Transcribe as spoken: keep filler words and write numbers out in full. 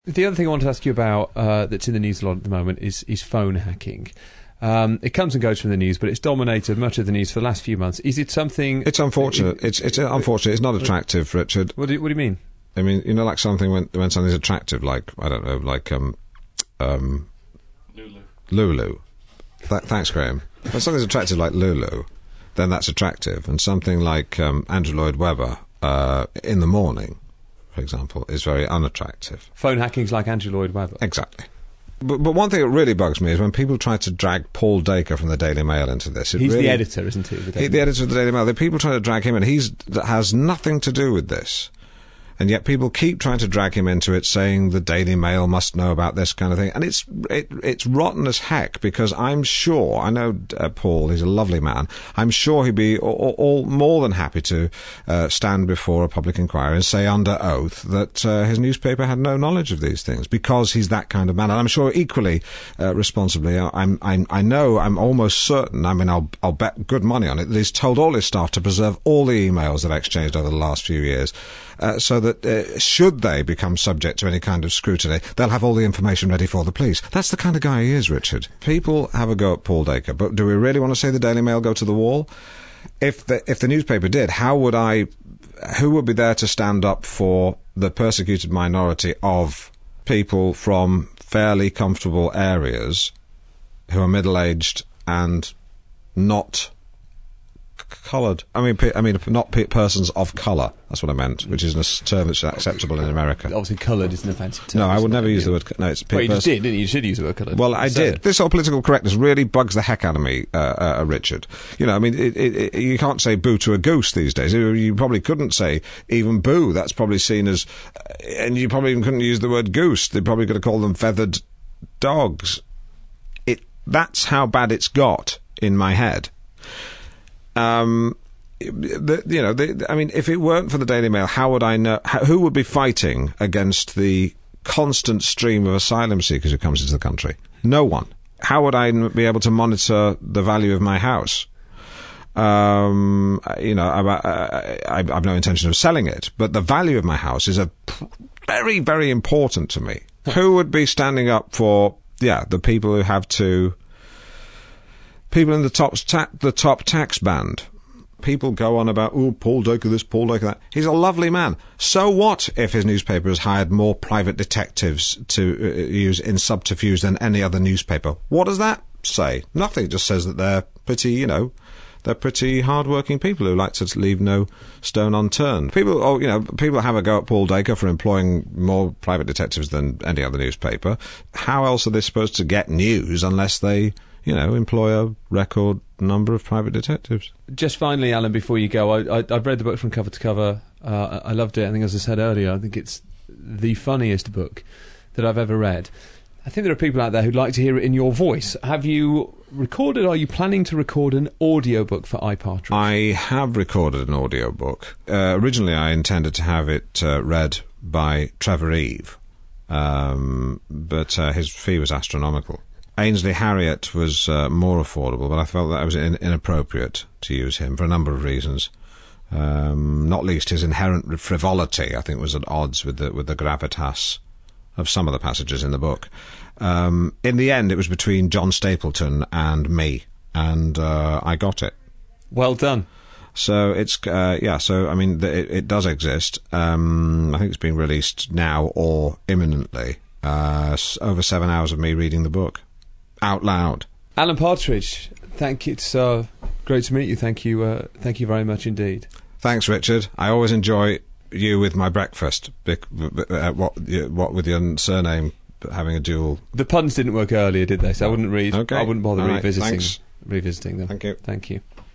The other thing I want to ask you about uh, that's in the news a lot at the moment is, is phone hacking. Um, it comes and goes from the news, but it's dominated much of the news for the last few months. Is it something... It's unfortunate. It, it's it's unfortunate. It's not attractive, Richard. What do you, what do you mean? I mean, you know, like something when when something's attractive, like, I don't know, like... um, um Lulu. Lulu. Th- thanks, Graham. When something's attractive like Lulu, then that's attractive. And something like um, Andrew Lloyd Webber, uh, in the morning, for example, is very unattractive. Phone hacking's like Andrew Lloyd Webber. Exactly. But, but one thing that really bugs me is when people try to drag Paul Dacre from the Daily Mail into this. It He's really, the editor, isn't he? The, he, the editor of the Daily Mail. The people try to drag him in. He has nothing to do with this. And yet people keep trying to drag him into it, saying the Daily Mail must know about this kind of thing. And it's it, it's rotten as heck, because I'm sure, I know uh, Paul, he's a lovely man, I'm sure he'd be all, all more than happy to uh, stand before a public inquiry and say under oath that uh, his newspaper had no knowledge of these things, because he's that kind of man. And I'm sure equally uh, responsibly, I'm, I'm, I know, I'm almost certain, I mean, I'll, I'll bet good money on it, that he's told all his staff to preserve all the emails that I exchanged over the last few years, uh, so that Uh, should they become subject to any kind of scrutiny, they'll have all the information ready for the police. That's the kind of guy he is, Richard. People have a go at Paul Dacre, but do we really want to see the Daily Mail go to the wall? If the, if the newspaper did, how would I... Who would be there to stand up for the persecuted minority of people from fairly comfortable areas who are middle-aged and not coloured? I mean, pe- I mean, not pe- persons of colour. That's what I meant, which is a term that's acceptable in America. Obviously, coloured isn't a fancy term. No, I would never it? use the word... Co- no, it's... Well, you pers- just did, didn't you? You should use the word coloured. Well, I did. It. This whole political correctness really bugs the heck out of me, uh, uh, Richard. You know, I mean, it, it, it, you can't say boo to a goose these days. You, you probably couldn't say even boo. That's probably seen as... Uh, and you probably even couldn't use the word goose. They're probably going to call them feathered dogs. It. That's how bad it's got in my head. Um... The, you know, the, I mean, if it weren't for the Daily Mail, how would I know? How, who would be fighting against the constant stream of asylum seekers who comes into the country? No one. How would I be able to monitor the value of my house? Um, you know, I, I, I, I've no intention of selling it, but the value of my house is a very, very important to me. Who would be standing up for, yeah, the people who have to, people in the top ta- the top tax band? People go on about, oh, Paul Dacre this, Paul Dacre that. He's a lovely man. So what if his newspaper has hired more private detectives to uh, use in subterfuge than any other newspaper? What does that say? Nothing. It just says that they're pretty, you know, they're pretty hard-working people who like to leave no stone unturned. People, oh, you know, people have a go at Paul Dacre for employing more private detectives than any other newspaper. How else are they supposed to get news unless they, you know, employ a record number of private detectives? Just finally, Alan, before you go, I, I, I've read the book from cover to cover. Uh, I loved it. I think, as I said earlier, I think it's the funniest book that I've ever read. I think there are people out there who'd like to hear it in your voice. Have you recorded, are you planning to record an audiobook for iPartridge? I have recorded an audiobook. Uh, originally, I intended to have it uh, read by Trevor Eve, um, but uh, his fee was astronomical. Ainsley Harriott was uh, more affordable, but I felt that it was in- inappropriate to use him for a number of reasons. Um, not least his inherent frivolity, I think, was at odds with the with the gravitas of some of the passages in the book. Um, in the end, it was between John Stapleton and me, and uh, I got it. Well done. So it's, uh, yeah, so, I mean, th- it, it does exist. Um, I think it's being released now or imminently. Uh, s- over seven hours of me reading the book. Out loud. Alan Partridge, thank you. It's uh, great to meet you. Thank you. Uh, thank you very much indeed. Thanks, Richard. I always enjoy you with my breakfast. Bec- uh, what, what with your surname having a dual. The puns didn't work earlier, did they? So I wouldn't read. Okay. I wouldn't bother All right. revisiting Thanks. revisiting them. Thank you. Thank you.